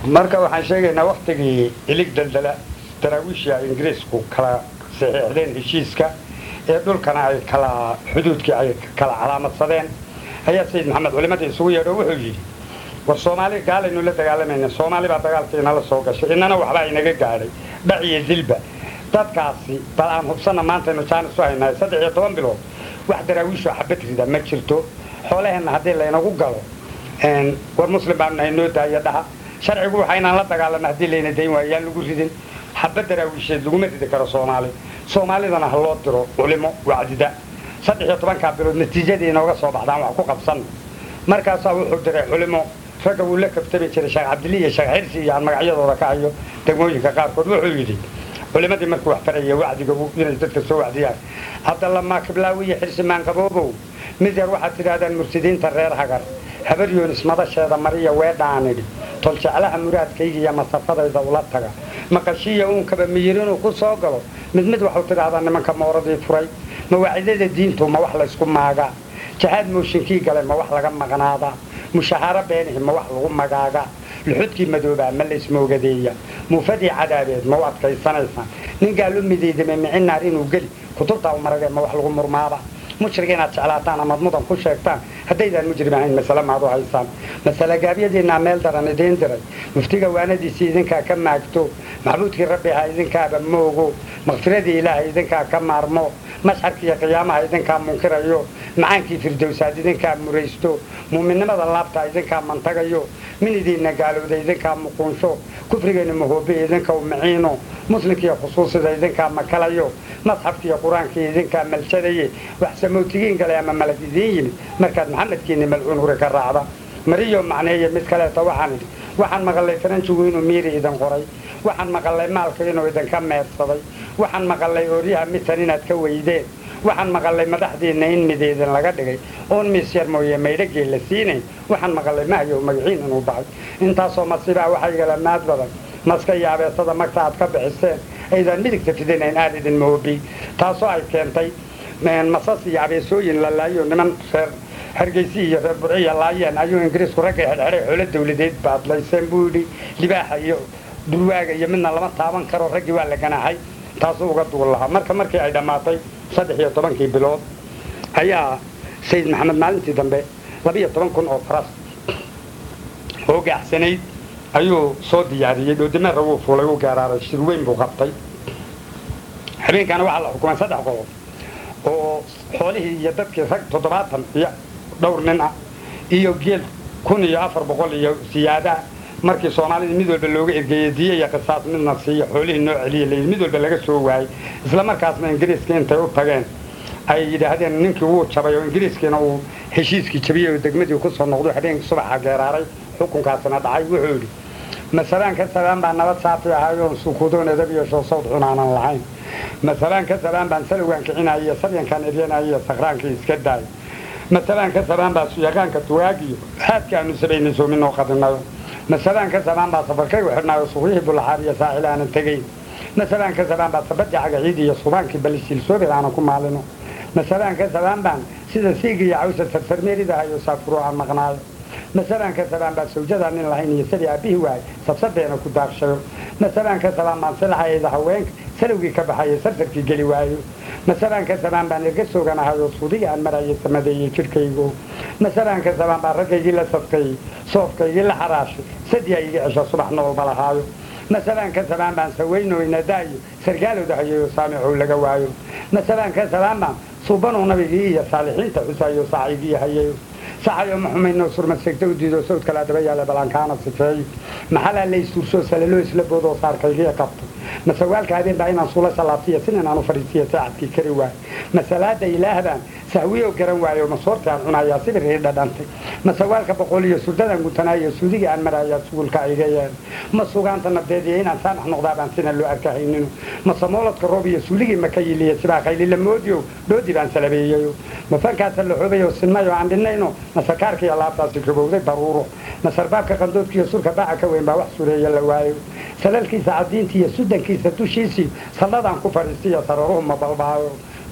marka waxaan sheegaynaa waqtigii ilig daldala daraawiishya ingiriisku kala saxiixdeen heshiiska ee dhulkana ay kala xuduudkii ay kala calaamadsadeen ayaa sayid maxamed culimadii isugu yeedho wuxuu yidhi war soomaali gaalaynu la dagaalamayna soomaali baa dagaalkii inala soo gashay innana waxbaa inaga gaadhay dhac iyo dilba dadkaasi bal aan hubsanna maantaynu jaan isu haynahay 13 bilood wax daraawiishu xabad rida ma jirto xoolaheenna haddii laynagu galo war muslim baan nahay noo daaya dhaha sharcigu waxa inaan la dagaalano haddii layna dayn waayaan lagu ridin xabad daraawiisheed laguma ridi karo soomaalidana ha loo diro culimo wacdida 13 bilood natiijadii inooga soo baxdaan wax ku qabsan markaasaa wuxuu diray culimo ragga wuu la kaftami jiray sheekh cabdilli iyo sheekh xirsi iyo aan magacyadooda ka hayo degmooyinka qaarkood wuxuu yidhi culimadii markuu wax faraya wacdiga inay dadka soo wacdiyaan hadda lamaa kiblaawi iyo xirsi maanqaboobow mid yar waxaad tidhaahdaan mursidiinta reer hagar habar yoonis madasheeda mariya weedhaanidhi tol jeclaha muraadkayga iyo masafadayda ula taga maqashiya uunkaba miyir inuu ku soo galo mid waxuu tidhaahdaa nimanka mooradii furay mawaacidada diintu ma wax laysku maagaa jahaad mooshinkii galay ma wax laga maqnaadaa mushahaaro beenihi ma wax lagu magaagaa luxudkii madoobaa ma laysmoogadeeya muufadii cadaabeed ma u adkaysanaysaan nin gaalu midaydame micin naar inuu geli kutubtaa u maragee ma wax lagu murmaaba mushrig inaad jeclaataan amaad mudan ku sheegtaan haddaydaan mujrim ahayn masale maad u haysaan masale gaabyadiinaa meel daran idiin diray muftiga waanadiisii idinkaa ka maagto maxbuudkii rabbi ahaa idinkaaba moogo makfiradii ilaahay idinkaa ka maarmo masxarkiiyo qiyaamaha idinkaa munkirayo macaankii firdowsaad idinkaa muraysto muuminnimada laabtaa idinkaa mantagayo min idiinna gaalowda idinkaa muquunsho kufrigeenna mahoobe idinka u maciino muslimkiiyo khusuusida idinkaa makalayo masxafkiiyo qur-aankii idinkaa malshadaye wax samowtigiin galay ama malag idiin yimid markaad maxamedkiinni malcuun huri ka raacda mariyo macneeye mid kaleeta waxaan idhi waxaan maqallay faranjigu inuu miiri idin qoray waxaan maqallay maalka inuu idinka meersaday waxaan maqallay ooryaha mitan inaad ka weydeen waxaan maqallay madaxdiinna in mideedin laga dhigay oon miisyar mooye maydhagii la siinayn waxaan maqallay mahyow magaciin inuu baxay intaasoo masiibaa waxaa igala maad badan maska iyo abeesada magta aad ka bixiseen aydaan midigta fidinayn aad idin moobi taasoo ay keentay masas iyo abeesooyin la laayo niman reer hargeysi iyo reer burciya laayeen ayuu ingiriisku ragga xidhxidhay xoolo dawladeed baadlayseen buu yidhi libaaxa iyo durwaaga iyo midna lama taaban karo raggii waa la ganaaxay taasuu uga duul lahaa markii ay dhammaatay 13 bilood ayaa sayid maxamed maalintii dambe 12,000 oo faras oo gaaxsanayd ayuu soo diyaariyey dhoodimeera wuu fuulay uu gaaraaray shir weyn buu qabtay habeenkaana waxaa la xukumay 3 qodob oo xoolihii iyo dadkii rag 70 iyo dhowr nin ah iyo geel 1,400 iyo siyaada markii Soomaalida mid walba looga ergeeyay diye iyo qisaas midna siiyo xoolihii noo celiyay mid walba laga soo waayay isla markaasna ingiriiska intay u tageen ay yidhaahdeen ninkii wuu jabay oo ingiriiskina uu heshiiskii jabiyay oo degmadii ku soo noqday habeenkii subaxa geeraaray xukunkaasina dhacay wuxuu yidhi masalan ka salaan baan nabad saafi ahaayoon suukuudoon edab iyo sawd cunaanan lahayn masalan ka salaan baan salowgaan kicinayo sabyankan eryanayo sakraankii iska daay masalan ka salaan baan suyagaanka tuwaagiyo xaadkaanu sabaynay soo minoo qadinayo masalan ka salaan baa safarkay waxnaayo suuqii bulaxaariya saacilaana tagay masalan ka salaan baa sabadda ciid iyo subaankii balishil soo bilaana ku maalino masalan ka salaan baan sida siigiya cawsa farfarmeerida ayo saafuro aan maqnaayo masalan ka salaan baa sawjada nin lahayn iyo sidii abihi waay sabsadeena ku daarshayo masalan ka salaan baan silaxayda haweenka salowgii ka baxay sartarkii gali waayo masalan ka salaan baan erga sooganahayo suudiga aan marayo samadeeyay jirkaygu masalan ka salaan baan raggaygii la safkay soofkaygii la xaraashay sadiya iga cesho subax noolba lahaayo masalan ka salaan baan saweynoyna daayo sargaalowda hayayo saamixow laga waayo masalan ka salaan baan suubanuu nabigii iyo saalixiinta xusaayo saacigii hayayo saxayo maxumayno surma segta u diido sawdka la daba yaala balankaana sifeey maxalaa la isuurso salalo isla boodoo saarkaygiya qabto masawaalka habeen baa inaan suula salaabtiya sinan aanu fadhiisiya saacadkii kari waayo masalaada ilaahbaan sahwiyo garan waayo masoortii aan cunayaa sibirhii dhadhantay masawaalka boqol iyo surdadaan gutanaayo suudiga aan marayaa suulka ayga yeel ma sugaanta nabdeed iyo inaan saamax noqdaa baan sina loo arkahaynino masamooladka roob iyo suuligii maka yiliya sibaa qaylila moodiyo doodii baan salabeeyayo mafankaasa la xoobayo sinmayo aan dhinayno masakaarkii alaabtaasi gabowday baruuro masarbaabka qandoodkiiyo surka baaca ka weyn baa wax sureeya la waayo salalkiisa cadiintii iyo sudankiisa dushiisii salladaan ku fadhiistiyo sararuhu ma balbaayo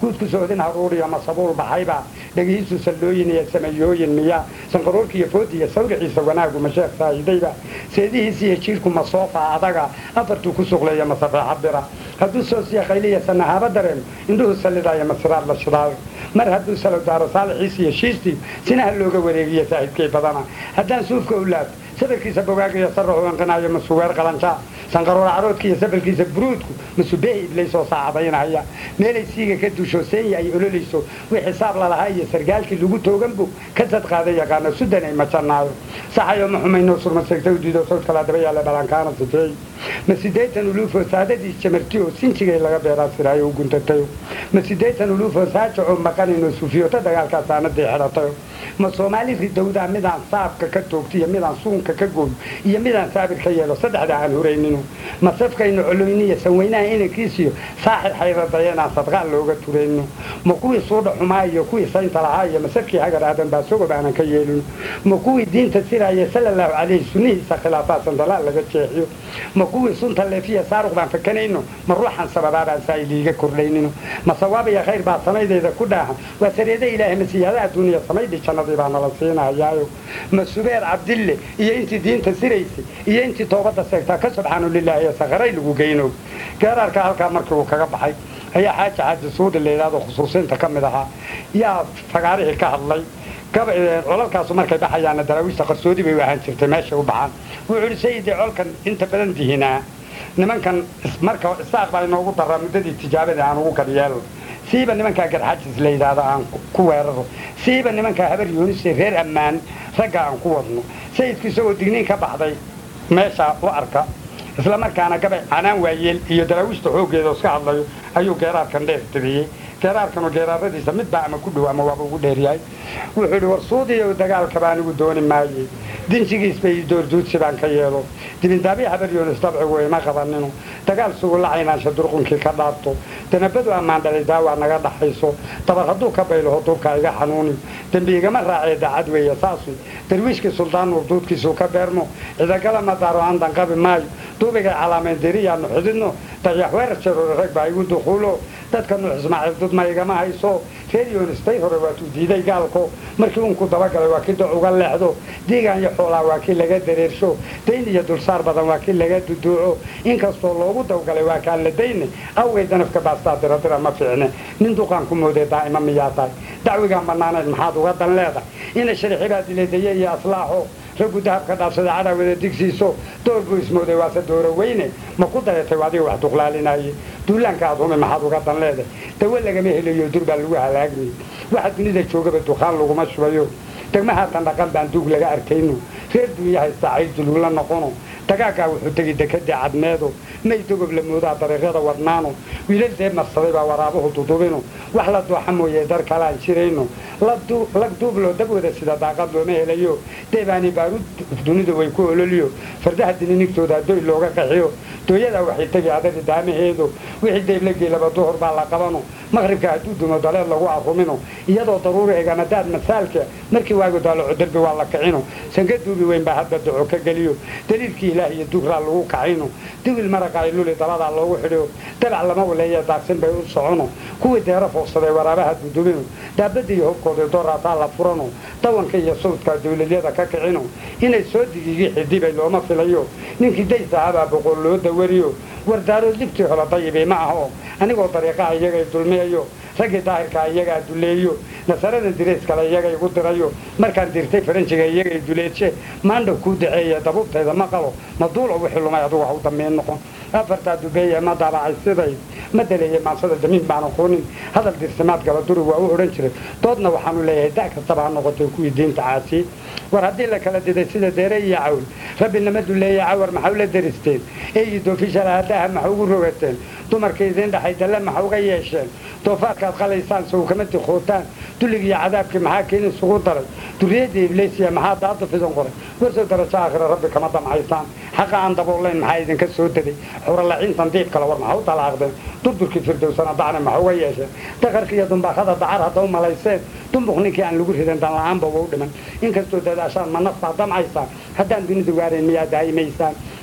guudku soodin haruuriya ma sabuul baxayba dhagihiisu sallooyin iyo sameeyooyin miya sanqaroorkiiyo foodiya sawriciisa wanaagu ma sheekh saa'idayba seedihiisa iyo jiirku ma soofa adaga afartuu ku suqleeya ma sarraaxa bira hadduu soosiya qayliya sanahaaba dareemo indhuhu sallidaya ma siraad la shidaayo mar hadduu salo daaro saalixiisa iyo shiistii sinaha looga wareegiya saahidkay badana haddaan suufka u laabto safarkiisa bogaagaiyo sarraxu anqinaayo ma suweer qalanjaa sanqaroor caroodka iyo safarkiisa buruudku ma subeehi iblaysoo saacadaynaya meelay siiga ka dusho seenya ay ololayso wii xisaab lalahaa iyo sargaalkii lagu tooganbu ka sadqaada yaqaano sudanay ma jannaayo saxayo ma xumayno surmasegta u diido sawd kala daba yaalla balankaana sifeey ma siddeetan uluufoo saadadiis jamartiyo sinjigay laga beeraa siraayo u guntatayo ma siddeetan uluufoo saajacoo maqaninoo suufiyota dagaalkaa saanadii xidhatayo ma soomaali ridowdaa midaan saabka ka toogtiyo midaan suunka ka gooyo iyo midaan saabir ka yeelo saddexda aan huraynino ma safkaynu coloyniyo sanweynaha inankiisiyo saaxir xayradayanaan sadqaan looga turayno ma kuwii suudha xumaa iyo kuwii saynta lahaa iyo masafkii hagar aadan baa sogob aanan ka yeelino ma kuwii diinta siraaya sallallahu calayhi sunnihiisa khilaafaasan dalaal laga jeexiyo ma kuwii sunta leefiya saaruq baan fakanayno ma ruuxan sababaabaan saa'iliiga kordhaynino ma sawaab iyo khayr baa samaydayda ku dhaahan waa sareeda ilaahay masiihada adduuniya samaydhi jannadii baa nala siinayaayo ma subeer cabdille iyo intii diinta siraysay iyo intii toobadda seegtaa ka subxaanu lilaahi ee sakharay lagu geyno geeraarka halkaa markii uu kaga baxay ayaa xaaji xaaji suudi la yidhaahdo khusuusiinta ka mid ahaa yaa fagaarihii ka hadlay colalkaasu markay baxayaana daraawiishta qarsoodi bay u ahaan jirtay meeshay u baxaan wuxuu idhi sayidii colkan inta badan dihinaa nimankan marka isaaq baa inoogu daraa muddadii tijaabada aan ugu garyeelo siiba nimankaa garxajis la yidhaahdo aan ku weeraro siiba nimankaa habar yuunise reer ammaan ragga aan ku wadno sayidku isagoo digniin ka baxday meesha u arka isla markaana gabay canaan waayeel iyo daraawiishta xooggeeda iska hadlayo ayuu geeraarkan dheer tabiyey geeraarkanu geeraaradiisa midbaa ama ku dhow ama waaba ugu dheeryahay wuxuu idhi war suudiyow dagaalkaba anigu dooni maaye dinsigiisba iyo doorduudsi baan ka yeelo dibindaabiya habar yuunis dabcigu ima qabanino dagaal sugulacaynaansha durqunkii ka dhaabto danabadu ammaan dhalay daawaa naga dhaxayso dabar hadduu ka baylaho duubka iga xanuuni dembi igama raacee daacad weeye saasu darwiishkii suldaan nuur duudkiisuu ka beermo cidagala madaaro aan danqabi maayo duubigay calaameen deriyaanu xididno dayax weerar jaroore rag baa igu duquulo dadka nuux ismaaciil dudma igama hayso reer yuunistay hore waatuu diiday gaalko markii unku dabagalay waa kii doc uga leexdo diigaan iyo xoolaa waa kii laga dareersho dayn iyo dulsaar badan waa kii laga duduuco inkastoo loogu dawgalay waa kaan la dayne awgay danafka baastaa diradira ma fiicne nin duqaan ku moodee daa'ima miyaa tahay dacwigaan bannaanayd maxaad uga dan leedahay ina sharixibaa dileedaye iyo aslaaxo raggu dahabka dhaafsada cadaawada digsiiso door buu ismooday waase dooro weyne ma ku dayatay adiga wax duqlaalinaye duulaanka aad humi maxaad uga dan leedahay dawo lagama helayo dur baa lagu halaagmay waxa dunida joogaba duqaan laguma shubayo degmahaatan dhaqan baan duug laga arkayno reer dunya haystaa caydulug la noqono dagaagaa wuxuu tegi dekadii cadmeedo may dogob la moodaa dariiqyada wadnaano wiilal dee marsaday baa waraabuhu dudubino wax la dooxa mooye dar kalaan jirayno lag duubloo dabwada sida daaqad looma helayo deebaani baaruud dunidu way ku ololiyo fardaha dininigtooda doy looga qaxiyo dooyadaa waxay tegi adari daamaheedo wixii deeblagii laba duhur baa la qabano maqribka hadduu dumo daleed lagu arrumino iyadoo daruuri eganadaad masaalka markii waagu daalaco derbi waa la kicino sanka duubi weyn baa hadba daco ka geliyo daliilkii ilaah iyo dugraa lagu kacayno diwil maraqa iluli dabadaa loogu xidhiyo dabac lama waleeya daaqsin bay u socono kuwii deero foogsaday waraabaha dudubino daabadda iyo hobkooda dooraataa la furano dawanka iyo sawdkaa dawladyada ka kicino inay soo digigii xidibay looma filayo ninkii daysahabaa boqol loo dawariyo wardaarood libtii hole dayibay ma aho anigoo dariiqaha iyagay dulmiyayo raggii daahirkaa iyagaa duleeyo nasarada dirays kale iyagay igu dirayo markaan dirtay faranjiga iyagay duleedshe maandhaw kuu daceeye dabuubtayda ma qabo ma duulo wixii lumay adugu ha u dambeyn noqon afartaa dubeeye ma daabacay siday ma daleeye maansada damiin baan aqoonin hadal dirsimaad gala duri waa u odhan jiray doodna waxaanu leeyahay da' kastaba ha noqotay kuwii diinta caasiyey war haddii la kala diday sida deere iyo cawl rabbi nama duleeye cawar maxau la deristeen eeyi doofishalaadaha maxa ugu rogateen dumarka idiin dhaxay dalle maxa uga yeesheen doofaadkaad qalaysaan sawkama diqootaan dulligiiyo cadaabkii maxaa keeni isugu daray duriyadda ibliisiya maxaa daada fidan qoray warsow darajo aakhira rabbi kama damcaysaan xaqa aan daboolayn maxaa idinka soo deday xuralaciintan diib kale war maxa u dalaaqdeen durdurkii firdowsana dacne maxa uga yeesheen daqarka iyo dumbaaqada dacar hadda u malayseen dumbuq ninkii aan lagu ridan danla'aanba waa u dhiman inkastoo dadaashaan ma naftaa damcaysaan haddaan dunidu gaarayn miyaa daa'imaysaan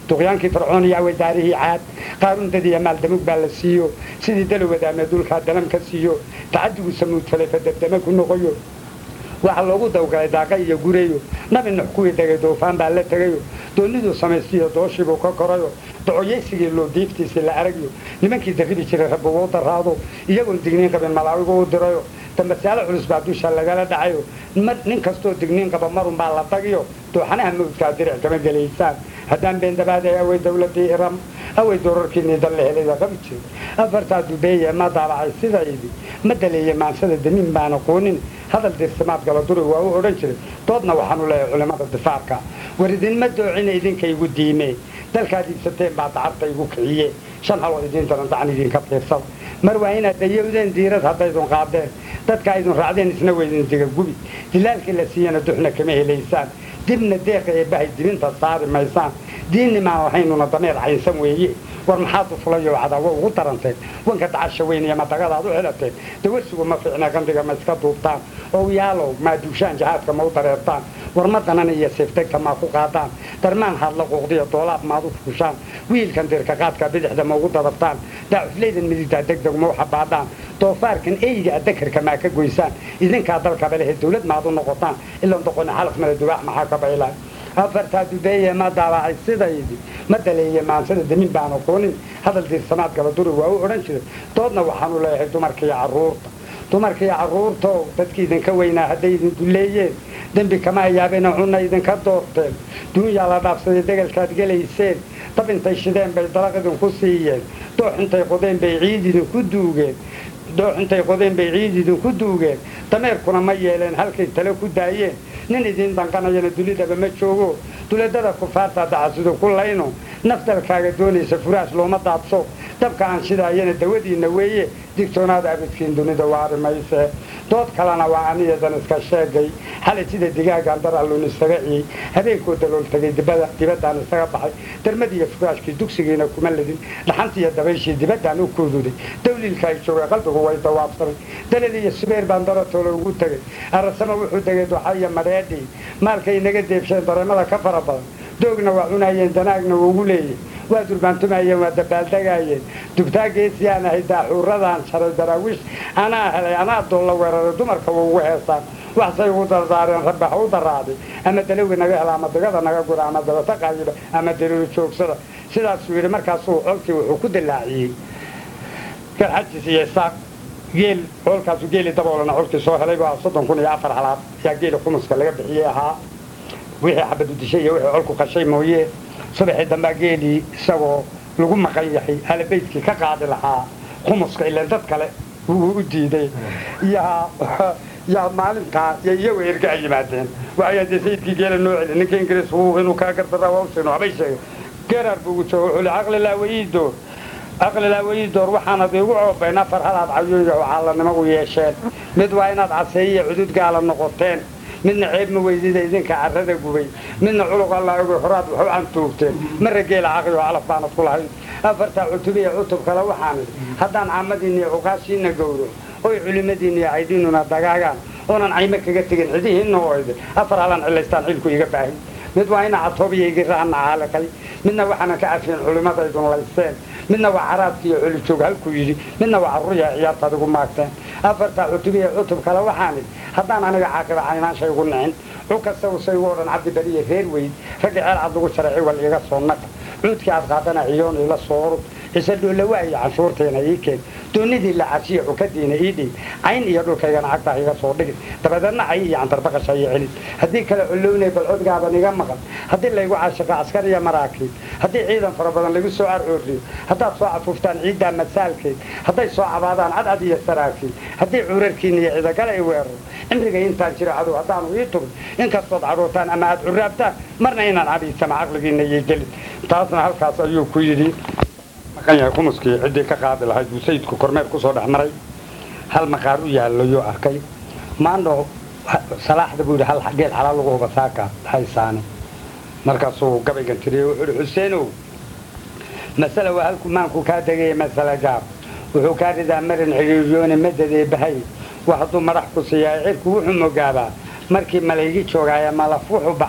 duqyaankii fircoon iyo aweydaarihii caad qaaruun dadiya maaldamug baa la siiyo sidii dalowadaame dulkaa dalam ka siiyo tacadigu samuud falay fadabdame ku noqoyo waxa loogu dawgalay daaqa iyo gureeyo nabi nuux kuwii degay doofaan baa la tegayo dooniduu samaystiyo dooshiibuu ka korayo docoyaysigii loo diiftiisii la aragyo nimankii darribi jiray rabbi wuu daraado iyagoon digniin qabin malaawigu u dirayo dambasaalo culus baa dusha lagala dhacayo nin kastoo digniin qaba marun baa la tagiyo dooxanaha mawdkaa diric kama gelaysaan haddaan beendabaaday awey dawladii iram awey doorarkiinii dal la helayda qabi jiray afartaa dubeeye ma daabacay sidaydii ma daleeye maansada damiin baan aqoonin hadal dirsimaad gala duri waa u odhan jiray doodna waxaanu leeyahay culimmada difaarka war idinma doocina idinkaygu diimee dalkaad iibsateen baa dacarta igu kiciye shan haloo idiin daran dacan idinka fiirsada mar waa inaad dayowdeen diirad haddaydun qaadeen dadka aydun raacdeen isna weydin digagubi dilaalkii la siiyana duxna kama helaysaan dibna deeqa ee bahay dibinta saari maysaan diinnimaan lahaynuna dameer caynsan weeye war maxaad u fulayo cadaawo ugu daranteen wanka dacasha weyn iyo madagadaad u xelateen dawarsigu ma fiicna qandiga ma iska duubtaan oo yaalow maa duushaan jahaadka ma u dareertaan war ma danan iyo seeftagta maa ku qaadaan darmaan haadla quuqdiya doolaab maad u fuushaan wiilkan dirka qaadka bidixda ma ugu dadabtaan daacufleydan midigtaa degdeg ma u xabaadhaan doofaarkan eyga dakarka maa ka goysaan idinkaa dalkaba lehe dawlad maad u noqotaan ilan doqona xalaf mala dubaax maxaa ka baylaan afartaa dubeeye ma daabacay sidaydii ma daleeye maansada damiin baan aqoonin hadal diirsamaad gala duri waa u odhan jiray doodna waxaanu leeyahay dumarkaiyo carruurta dumarkaiyo carruurto dadkii idinka weynaa hadday idin duleeyeen dembi kama ayaabena cunna idinka doorteen duunyaa la dhaafsaday degalkaad gelayseen dab intay shideen bay dalaq idinku siiyeen doox intay qodeen bay ciid idinku duugeen doox intay qodeen bay ciid idinku duugeen dameerkuna ma yeeleen halkay tale ku daayeen nin idiin danqanayana dunidaba ma joogo duladada kufaarta dacasidu ku layno nafdalkaaga doonaysa furaash looma daadso dabka aan shidaayana dawadiinna weeye digtoonaada abadkiin dunida waari mayse dood kalena waa aniyadan iska sheegay xalay sida digaagaan dar alluun isaga ciyey habeenkoo dalool tagay dibaddaan isaga baxay darmadiiyo furaashkii dugsigiina kuma ledin dhaxantiiyo dabayshii dibaddaan u kuududay dawliilkaay joogay qalbigu way dawaabsanay daladiiyo subeer baan daratoole ugu tegay arasama wuxuu degay duxa iyo madheedhii maalkay inaga deebsheen dareemada ka fara badan doogna waa cunayeen danaagna waugu leeyey waa durbaantumayeen waa dabaaldegaayeen dubtaa geesiyaan ahay daaxuuradaan sharay daraawiish anaa helay anaa doolla weeraray dumarka wa ugu heesaan waxsay ugu dardaareen rabbi ha u daraaday ama dalowga naga hela ama digada naga gura ama dabata qaayiba ama daliilo joogsada sidaasuu yidhi markaasuu colkii wuxuu ku dilaaciyey garxajis iyo isaaq geel colkaasu geeli daboolana colkii soo helay waa 30,004 halaad yaa geeli khumuska laga bixiyey ahaa wixii xabadu dishay iyo wixii colku qashay mooyee subaxii dambaa geelii isagoo lagu maqan yahay halabaydkii ka qaadi lahaa khumuska ilaan dad kale wuu u diiday yaa maalintaa iyago erga ay yimaadeen waxay dee sayidkii geela noo celi ninka ingiriis inuu kaa gardaraa waa u sheegno waxbay sheegay geeraar buu ugu jooga wuxuu li caqlilaa wayidoor waxaanad iigu coobayn afar halaad cayooya oo caalanimo u yeesheen mid waa inaad caseeyiyo cudud gaala noqoteen midna ceeb ma weydida idinka carrada gubay midna culuq alla ogoy horaad wax u cantuugteen marra geela caqli oo calaf baanad ku lahayn afartaa cutubiya cutub kale waxaan idhi haddaan caamadiinniyo cuqaashiinna gowro oy culimmadiinniyo caydhiinuna dagaagaan oonan caymo kaga tegin cidihiinna oo idin afar halaan cilaystaan xilku iga baahin mid waa ina catoobiyaygii rahanna caaliqay midna waxaanan ka cafiyin culimmadaydun laysteen midna waa caraadkiiyo colijoog halkuu yidhi midna waa carruuryaha ciyaarta adigu maagteen afartaa cutubiya cutub kale waxaan idhi haddaan aniga caaqiba caynaanshay ugu nicin cukasta usaygu odhan cabdi beriye reer weyn ragga ceel cad lagu jaray ciwal iga soo naqa cuudkii aad qaadana ciyoon ila soo orud isa dhoolawa iyo canshuurtayna ii keen doonidii la cashiya cukadiina ii dhiib cayn iyo dhulkaygana cagtaa iga soo dhigin dabadeedna cay iyo cantarbaqasha iyo celin haddii kale cullownay bal codgaaban iga maqan haddii laygu caashiqo askar iyo maraakiib haddii ciidan fara badan lagu soo carcooriyo haddaad soo cafuuftaan ciiddaa masaalkeed hadday soo cabaadaan cadcad iyo saraakiil haddii cuurarkiina iyo cidagala i weeraro cimrigay intaan jiro cadow haddaanu ii tugin inkastood cadhootaan ama aad curaabtaan marna inaan cabiisama caqligiinna iyo gelin taasna halkaas ayuu ku yidhi maqan yahay khumuskii ciddii ka qaadi lahayd buu sayidku kormeer ku soo dhex maray hal maqaar u yaallayuu arkay maandho salaaxda buu yidhi hal geel xalaal lagu huba saaka haysaane markaasuu gabaygan tiriyey wuxuu yidhi xuseenow masale waa halku maanku kaa degaya masale gaab wuxuu kaa ridaa marin xidhiiryoone madadee bahay waa hadduu madax ku siiyaa cirku wuxuu mogaabaa markii malaygi joogaaye malaf wuxuu baxaa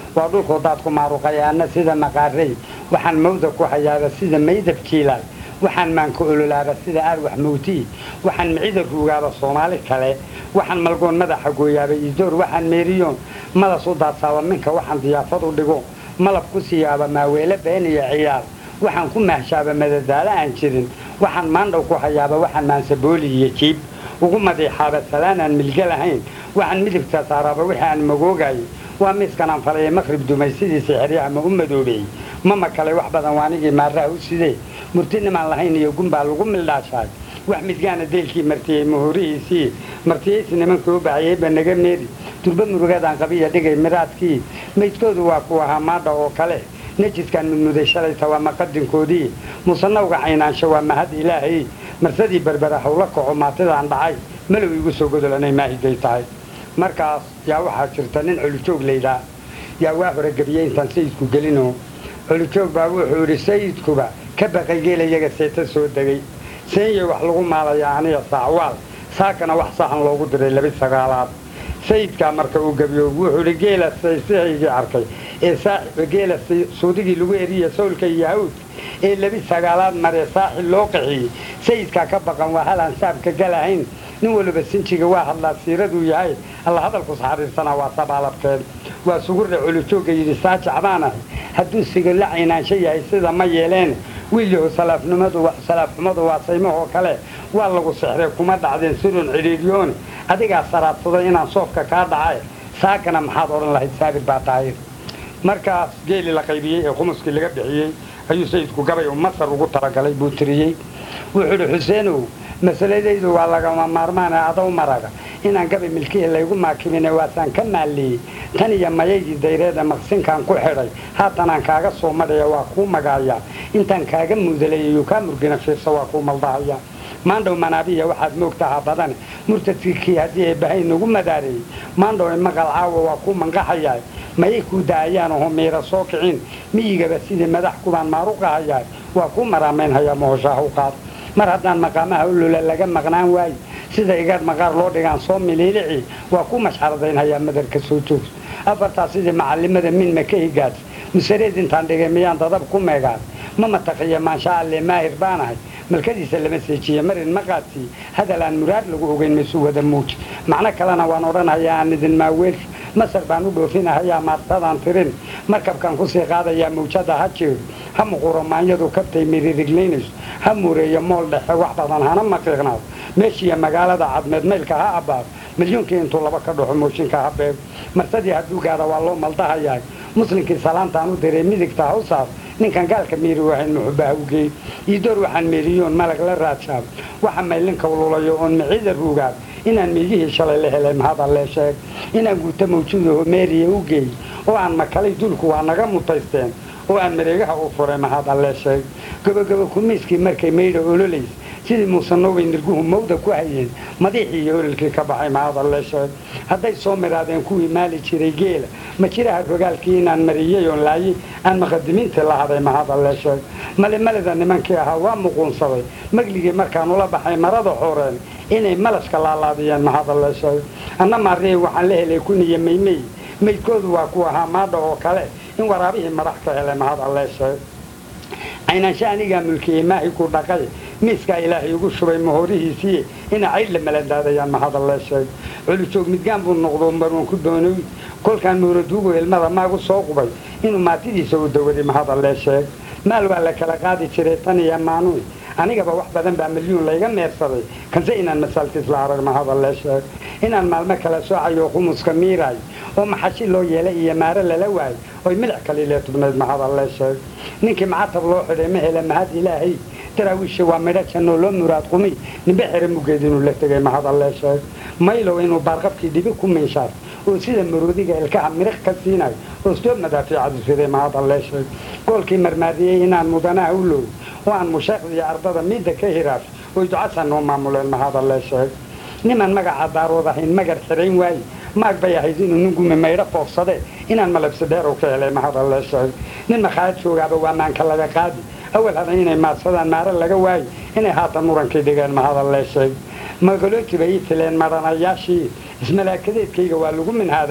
waa dhulkoo daadku maaruqayaana sida maqaaray waxaan mawda ku hayaaba sida maydab jiilaal waxaan maanka ololaaba sida arwax mawtii waxaan micida ruugaaba soomaali kale waxaan malgoon madaxa gooyaaba idoor waxaan meeriyoon madas u daadsaaba minka waxaan diyaafad u dhigo malab ku siiyaaba maaweele been iyo ciyaar waxaan ku mahshaaba madadaalo aan jirin waxaan maandhow ku hayaaba waxaan maansabooli iyo jiib ugu madiixaaba salaanaan milge lahayn waxaan midibka saaraaba wixii aan magoogayay waa miiskanaan falaya maqrib dumay sidiisa xeryaha ma u madoobeeyey mama kale wax badan waanigii maaraha u sidee murtinimaan lahayn iyo gunbaa lagu mildhaashaay wax midgaana deelkii martiyey mahorihiisii martiyeysi nimankii u baxayeyba naga meeri durba murugadaan qabiya dhigay miraadkii maydkoodu waa ku ahaa maadha oo kale najiskaan mudmuday shalayta waa maqadinkoodii musanawga caynaansho waa mahad ilaahay marsadii berbera hawla kaco maatidaan dhacay malow igu soo godolanay maahiday tahay markaas yaa waxaa jirta nin culujoog laydhaa yaa waa hore gebiye intaan sayidku gelino culujoog baa wuxuu idhi sayidkuba ka baqay geelayaga seeta soo degay seenya wax lagu maalayaa aniga saacwaal saakana wax saxan loogu diray 2 sayidkaa marka uu gebiyo wuxuu idhi geela saysihaygii arkay ee geela suudigii lagu eriya sawlka yahuud ee 2 maree saaxil loo qaxiyey sayidkaa ka baqan waa halaan saabka galahayn nin waliba sinjiga waa hadlaa siiraduu yahay alla hadalku saxariirsanaa waa sabaalabkeed waa sugurra culujooga yidhi saajacbaanahay hadduu sigalla caynaansho yahay sida ma yeeleen wiil yahu salaafxumadu waa saymahoo kale waa lagu sexray kuma dhacdeen sirun cidhiidyoone adigaa saraadsaday inaan soofka kaa dhacay saakana maxaad odhan lahayd saabir baa tahay markaas geelii la qaybiyey ee khumuskii laga bixiyey ayuu sayidku gabay u masar ugu talagalay buu tiriyey wuxuu idhi xuseenow masaladaydu waa lagama maarmaane adow maraga inaan gabay milkihii laygu maakimine waasaan ka maaliyey tan iyo mayaydii dayreeda maqsinkaan ku xidhay haatanaan kaaga soo madhaya waa kuu magaaya intaan kaaga muudalayayu kaa murgina fiirsa waa kuu maldahaya maandhow manaabiya waxaad moogtahaa badane murtadkii haddii eebbahay nagu madaareeyey maandhow maqal caawa waa kuu manqaxayaa mayay kuu daayaan oo miira soo kicin miyigaba sidii madax kubaan maaruqahayaa waa kuu maraamaynhayaa mohoshaah u qaad mar haddaan maqaamaha ulula laga maqnaan waayo sida igaadh maqaar loo dhigaan soo miliilici waa ku mashxaradaynhayaa madarka soo joogs afartaas sidii macallimada minma ka higaas musareed intaan dhigay miyaan dadab ku meegaan ma mataqiya maansha alle maahir baanahay malkadiisa lama seejiye marin ma qaadsii hadal aan muraad lagu ogeyn maysu wada muuj macno kalena waan odhanhayaa aan idin maaweelsh masar baan u dhoofinahayaa maartadaan tirin markabkaan kusii qaadayaa mawjada ha jeedo ha muquro maanyadu kabtay miririglaynayso ha muureeyo mool dhexe wax badan hana maqiiqnaado meeshiiya magaalada cadmeed maylka ha abbaado milyuunkii intuu 2 ka dhaxo mooshinka ha beego marsadii hadduu gaadha waa loo maldahayaa muslimkii salaantaan u diray midigta ha u saar ninkan gaalka miiri wahayn muxubaha u geey iidoor waxaan meeriyoon malag la raadshaabo waxa maylinka ululayo oon miciida ruugaad inaan miigihii shalay la helay mahad alle sheeg inaan guuta mawjuudaho meeriya u geey oo aan makalay dulku waa naga mutaysteen oo aan mareegaha u furay mahad alle sheeg gabagaba kumiiskii markay maydha ololays sidii muusanoway nirguhu mawda ku hayeen madiixii iyo ololkii ka baxay mahad alle sheeg hadday soo miraadeen kuwii maali jiray geela ma jiraha rogaalkii inaan mariyey oon laayey aan maqadimiintii la haday mahad alle sheeg malimalida nimankii ahaa waa muquunsaday magligii markaan ula baxay marada xooreen inay malaska laalaadiyeen mahad alle sheeg anna maariyey waxaan la helay kuniyo maymey maydkoodu waa ku ahaa maadha oo kale in waraabihii madax ka helay mahad alle sheeg caynaansho anigaa mulkiyey maahi ku dhaqay miiskaa ilaahay ugu shubay mahorihiisii ina cayd la maladaadayaan mahad alle sheeg culujoog midgaan buu noqdo marwan ku doonoy kolkaan muuraduugu ilmada maagu soo qubay inuu maatidiisa u dawaday mahad alle sheeg maal waa la kala qaadi jiray tan iyo maanuy anigaba wax badan baa milyuun layga meersaday kanse inaan masaalkiis la arag mahad alle sheeg inaan maalmo kala soocayo khumuska miiraayo oo maxashi loo yeelay iyo maare lala waayo oy milic kaliilee tubnayd mahad alle sheeg ninkii macatab loo xidhay ma hele mahad ilaahay daraawiisha waa midho jannoo loo muraad qumi nimbe xere mugeed inuu la tegay mahad alle sheeg maylow inuu baarqabkii dhibi ku minshaar oo sida maroodiga ilkaha miriq ka siinayo oo soo madaafiicadu siday mahad alle sheeg goolkii marmaadiyey inaan mudanaha u looy oo aan musheekhdii ardada midda ka hiraaf oy ducasan noo maamuleen mahad alle sheeg niman magaca daarood ahayn magar xirayn waaye maag bay ahayd inuu ningumi maydho foofsade inaan malabsi dheerow ka helay mahad alle sheeg nin makhaayad joogaaba waa maanka laga qaadi awal hada inay maadsadaan maare laga waayo inay haatan murankii dhigeen mahad alle sheeg magalooti bay ii tileen maranayaashii ismalaakadeedkayga waa lagu minhaadaay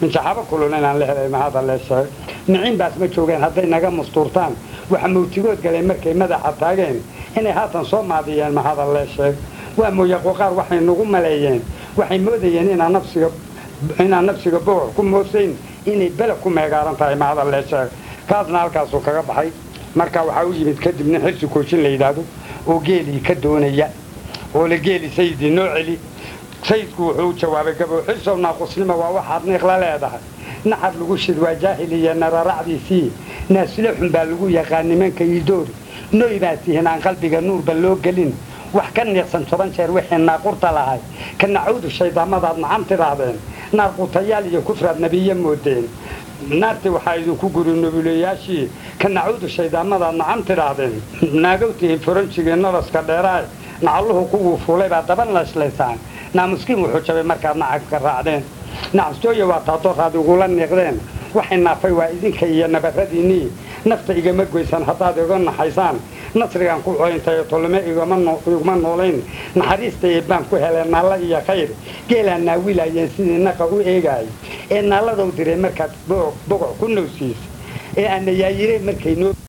من شعبك كلنا نلهي ما هذا اللي شيء نعين بس ما تشوفين هذي نجا مستورتان وحموتيقود قال مركي ماذا حتاجين إن هذا صوم عاديان ما هذا اللي شيء وأمو يقوقار وحي نقوم ملايين وحي موديين إن نفسي بوع كم موسين إني بلكم ما يقارن طاي ما هذا اللي شيء كذا نالكاسو كجبحي مركا وحاوي بيتكدب نحس كوشين اللي يدادو وجيلي كدونية ولجيلي سيدي نوعلي سيدكو وحو جوابي قبو حسو ناقص لما وواحد نخلال هذا نحر لغوشد وجاهلية نرى رعدي فيه ناس لحن بالغو يغاني من كيدور نويباتي هنا عن قلبي النور بلوغ قلين وحكن يقسم صبان شير وحي ناقورتا لهاي كان نعود الشيطان مضاد نعم ترابين نارقو طيالي كفر النبي مودين نارتي وحايدو كوغورو النبيلياشي كان نعود الشيطان مضاد نعم ترابين ناقوتي فرنشي نرس كديراي نعلوه كوغو فولي بعدبان لاشليسان نامسكين وحوشبه مركب نعك كراعدين نعستوية واتاطور هذا يقولان يقدين وحين نافي وإذن كي نبرديني نفتا إيقا مقويسان حتى يقولن حيسان نصريقان كوحوين تيطولما إيقا نولين نحريستا يبان كوهلين نالا إيا خير قيلا ناويلا ينسيني نقاو إيقاي إيه نالا دو ديري مركب بوغو كنو سيس إيه أن يايري مركي نو